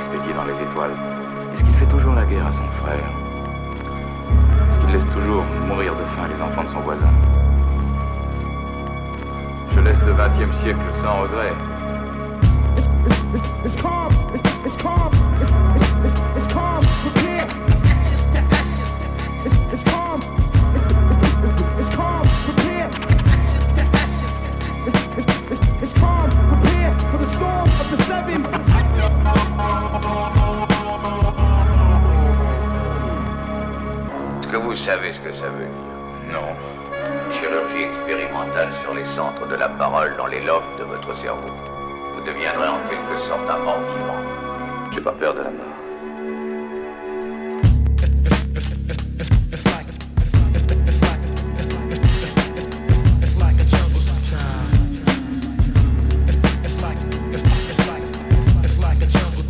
expédié dans les étoiles? Est-ce qu'il fait toujours la guerre à son frère? Est-ce qu'il laisse toujours mourir de faim les enfants de son voisin? Je laisse le XXe siècle sans regret. It's calm. It's calm. It's calm. Prepare. It's calm. It's calm. Prepare. It's calm. Prepare for the storm of the sevens. Est-ce que vous savez ce que ça veut dire? Non. Chirurgie expérimentale sur les centres de la parole dans les lobes de votre cerveau. Vous deviendrez en quelque sorte un mort vivant. J'ai pas peur de la mort.